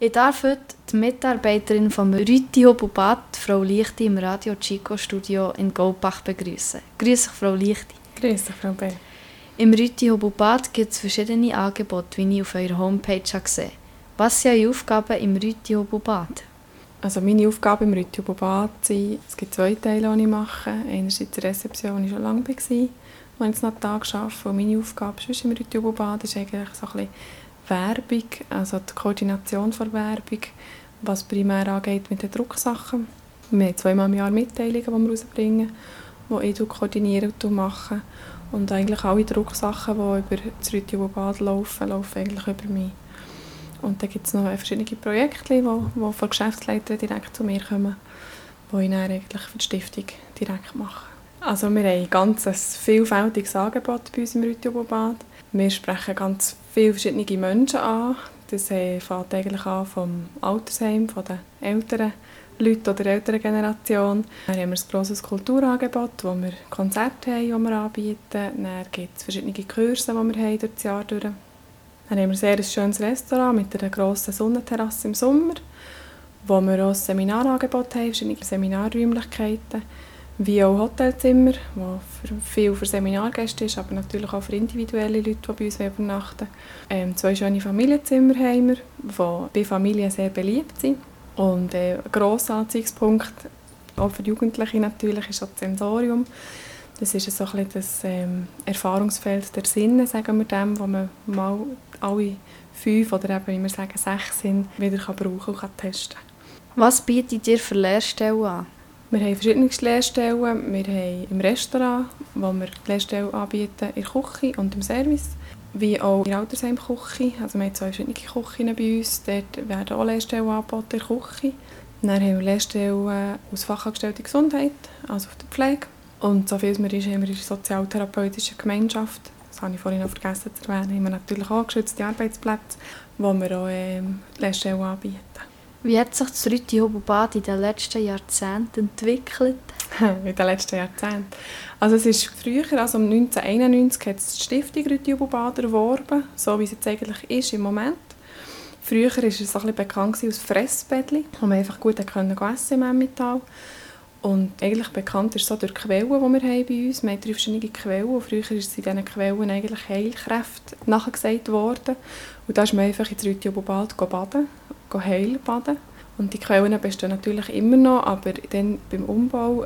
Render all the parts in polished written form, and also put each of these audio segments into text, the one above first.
Ich darf heute die Mitarbeiterin vom Rüti Hububat, Frau Lichti, im Radio Chico Studio in Goldbach begrüßen. Grüß dich, Frau Lichti. Grüß dich, Frau B. Im Rüti Hububat gibt es verschiedene Angebote, wie ich auf eurer Homepage gesehen habe. Was sind eure Aufgaben im Rüti Hububat? Also meine Aufgaben im Rüti Hububat sind, es gibt 2 Teile, die ich mache. Einerseits die Rezeption, wo ich schon lange war, wo ich jetzt noch Tag arbeite. Und meine Aufgabe sonst im Rüti Hububat ist eigentlich so ein bisschen Werbung, also die Koordination der Werbung, was primär angeht mit den Drucksachen. Wir haben 2-mal im Jahr Mitteilungen, die wir rausbringen, die ich koordiniere und mache. Und eigentlich alle Drucksachen, die über das Rüti Hububat laufen eigentlich über mich. Und dann gibt es noch verschiedene Projekte, die von Geschäftsleitern direkt zu mir kommen, die ich dann eigentlich für die Stiftung direkt mache. Also wir haben ein ganz vielfältiges Angebot bei uns im Rüti Hububat. Wir sprechen ganz viele verschiedene Menschen an. Das fängt eigentlich an vom Altersheim, von den älteren Leuten oder der älteren Generation. Dann haben wir ein grosses Kulturangebot, wo wir Konzerte haben, die wir anbieten. Dann gibt es verschiedene Kurse, die wir haben durch das Jahr durch. Dann haben wir ein sehr schönes Restaurant mit einer grossen Sonnenterrasse im Sommer, wo wir auch ein Seminarangebot haben, verschiedene Seminarräumlichkeiten, wie auch Hotelzimmer, die viel für Seminargäste ist, aber natürlich auch für individuelle Leute, die bei uns übernachten. 2 schöne Familienzimmer haben wir, die bei Familien sehr beliebt sind. Und ein grosser Anziehungspunkt, auch für Jugendliche natürlich, ist auch das Sensorium. Das ist so ein bisschen das Erfahrungsfeld der Sinne, sagen wir dem, wo man mal alle 5 oder eben, wie wir sagen, 6 Sinne wieder brauchen und testen kann. Was bietet ihr für Lehrstellen an? Wir haben verschiedene Lehrstellen. Wir haben im Restaurant, wo wir die Lehrstellen anbieten, in der Küche und im Service, wie auch in der Altersheimküche. Also wir haben 2 verschiedene Küchen bei uns. Dort werden auch Lehrstellen angeboten in der Küche. Dann haben wir Lehrstellen aus Fachangestellte Gesundheit, also auf der Pflege. Und so viel es mir ist, haben wir in der sozialtherapeutischen Gemeinschaft, das habe ich vorhin noch vergessen zu erwähnen, haben wir natürlich auch geschützte Arbeitsplätze, wo wir auch Lehrstellen anbieten. Wie hat sich das Rüti Hububat in den letzten Jahrzehnten entwickelt? In den letzten Jahrzehnten. Also es ist früher, also um 1991, hat es die Stiftung Rüti Hububat erworben, so wie es jetzt eigentlich ist im Moment. Früher war es so ein bisschen bekannt als Fressbädli, wo man einfach gut essen im Emmental. Und eigentlich bekannt ist so durch die Quellen, die wir haben bei uns. Wir haben 3 verschiedene Quellen. Und früher ist in diesen Quellen eigentlich Heilkräfte nachgesagt worden. Und da ist man einfach ins Rüti Hububat baden, heilbaden. Und die Quellen bestehen natürlich immer noch, aber dann beim Umbau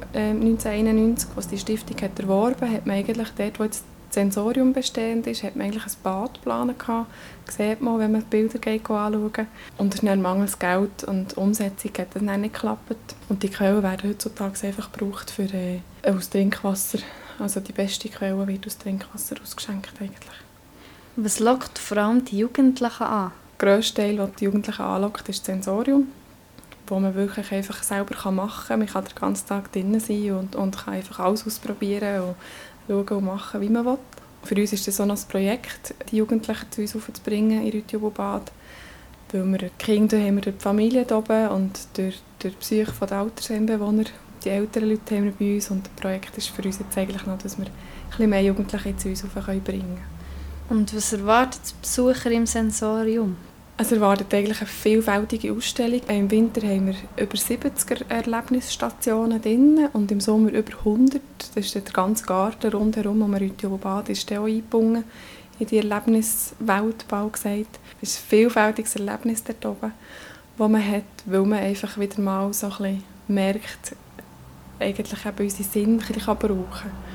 1991, was die Stiftung hat erworben hat, man eigentlich dort, wo jetzt das Sensorium bestehend ist, hat man eigentlich ein Bad geplant gehabt. Das sieht man, wenn man die Bilder anschaut. Und es ist dann mangels Geld und Umsetzung hat das dann nicht geklappt. Und die Quellen werden heutzutage einfach gebraucht für aus Trinkwasser. Also die beste Quelle wird aus Trinkwasser ausgeschenkt eigentlich. Was lockt vor allem die Jugendlichen an? Der grösste Teil, der die Jugendlichen anlockt, ist das Sensorium, wo man wirklich einfach selber machen kann. Man kann den ganzen Tag drin sein und kann einfach alles ausprobieren und schauen und machen, wie man will. Für uns ist das auch noch ein Projekt, die Jugendlichen zu uns aufzubringen in Rüti Hububat. Weil wir die Kinder haben wir durch die Familie hier oben und durch die Psyche der Altersheimbewohner, die älteren Leute haben wir bei uns. Und das Projekt ist für uns jetzt eigentlich noch, dass wir ein bisschen mehr Jugendliche zu uns bringen können. Und was erwartet die Besucher im Sensorium? Es erwartet eigentlich eine vielfältige Ausstellung. Im Winter haben wir über 70 Erlebnisstationen drin und im Sommer über 100. Das ist der ganze Garten rundherum, wo man Rüti Hububat ist auch eingebunden in die Erlebniswelt, bald gesagt. Es ist ein vielfältiges Erlebnis dort oben, das man hat, weil man einfach wieder mal so ein bisschen merkt, eigentlich eben unsere Sinne ein bisschen brauchen kann.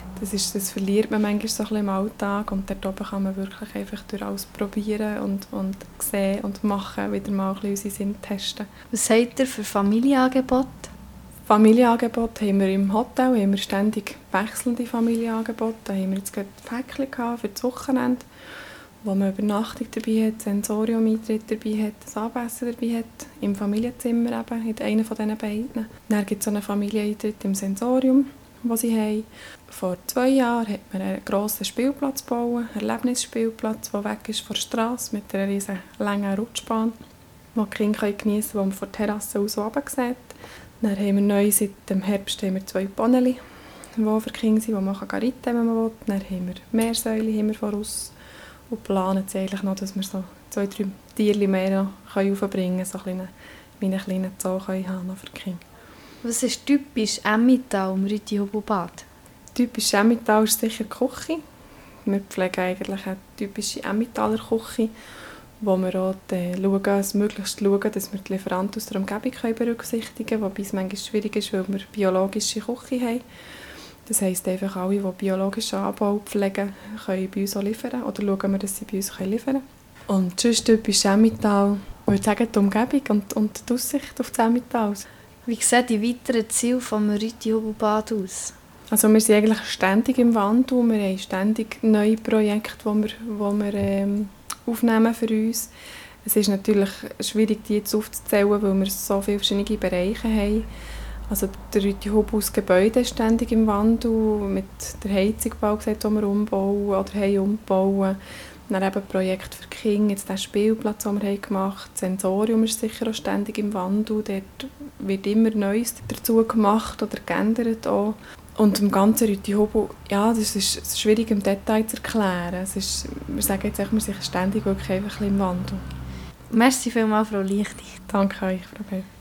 Das verliert man manchmal so ein bisschen im Alltag und dort oben kann man wirklich einfach durch alles probieren und sehen und machen, wieder mal ein bisschen unsere Sinne testen. Was habt ihr für Familienangebote? Familienangebote haben wir im Hotel, haben wir ständig wechselnde Familienangebote. Da haben wir jetzt gerade Päckchen für das Wochenende, wo man Übernachtung dabei hat, Sensorium-Eintritt dabei hat, das Abendessen dabei hat, im Familienzimmer eben, in einem von diesen beiden. Dann gibt es einen Familieneintritt im Sensorium, den sie haben. Vor 2 Jahren hat man einen grossen Spielplatz gebaut, einen Erlebnisspielplatz, der weg ist von der Strasse mit einer riesen langen Rutschbahn, die die Kinder geniessen können, die man von der Terrasse aus runter sieht. Dann haben wir neu seit dem Herbst 2 Boneli, die für Kinder sind, die man reiten kann, wenn man will. Dann haben wir Meersäule voraus und planen jetzt eigentlich noch, dass wir so 2-3 Tierchen mehr noch aufbringen können, so einen kleinen Zoo haben noch für die Kinder. Was ist typisch Emmental im Rüti-Hobelbad? Typisch Emmental ist sicher die Küche. Wir pflegen eigentlich eine typische Emmentaler Küche, wo wir auch möglichst schauen, dass wir die Lieferanten aus der Umgebung berücksichtigen können, wobei es manchmal schwierig ist, weil wir biologische Küche haben. Das heisst einfach, alle, die biologischen Anbau pflegen, können bei uns auch liefern oder schauen wir, dass sie bei uns liefern können. Und sonst typisch Emmental, ich würde sagen, die Umgebung und die Aussicht auf das Emmental. Wie sehen die weiteren Ziele vom Rüti-Hobelbad aus? Also wir sind eigentlich ständig im Wandel, wir haben ständig neue Projekte, die wir aufnehmen für uns. Es ist natürlich schwierig, die jetzt aufzuzählen, weil wir so viele verschiedene Bereiche haben. Also der Rüti-Hobel als Gebäude ist ständig im Wandel, mit der Heizungbau, die wir umbauen oder haben umbauen. Dann eben Projekte für die Kinder, jetzt den Spielplatz, den wir gemacht haben. Das Sensorium ist sicher auch ständig im Wandel. Dort wird immer Neues dazu gemacht oder geändert auch. Und im ganzen Rüti-Hobel, ja, das ist schwierig im Detail zu erklären. Wir sagen jetzt echt, wir sind ständig wirklich einfach ein bisschen im Wandel. Merci vielmals, Frau Lichti. Danke euch, Frau Bell.